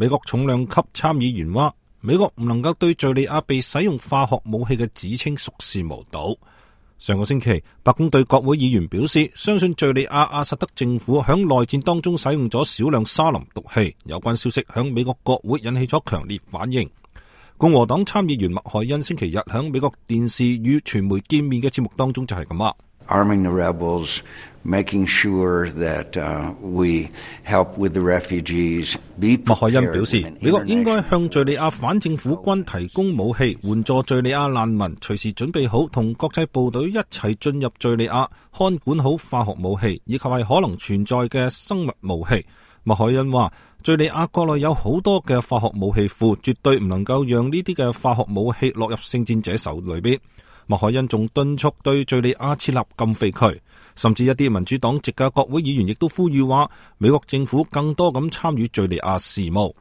美國重量級參議員話，美國唔能夠對敘利亞被使用化學武器嘅指稱熟視無睹。上個星期，白宮對國會議員表示，相信敘利亞阿薩德政府響內戰當中使用咗少量沙林毒氣。有關消息響美國國會引起咗強烈反應。共和黨參議員麥凱恩星期日響美國電視與傳媒見面嘅節目當中就係咁話。 Arming the rebels, making sure that we help with the refugees. 麥凱恩表示，美國應該向敘利亞反政府軍提供武器，援助敘利亞難民，隨時準備好同國際部隊一齊進入敘利亞，看管好化學武器以及係可能存在嘅生物武器。麥凱恩話，敘利亞國內有好多嘅化學武器庫，絕對唔能夠讓呢啲嘅化學武器落入聖戰者手裏邊。麥凱恩仲敦促對敘利亞設立禁飛區，甚至一啲民主黨籍嘅國會議員亦都呼籲話，美國政府更多咁參與敘利亞事務。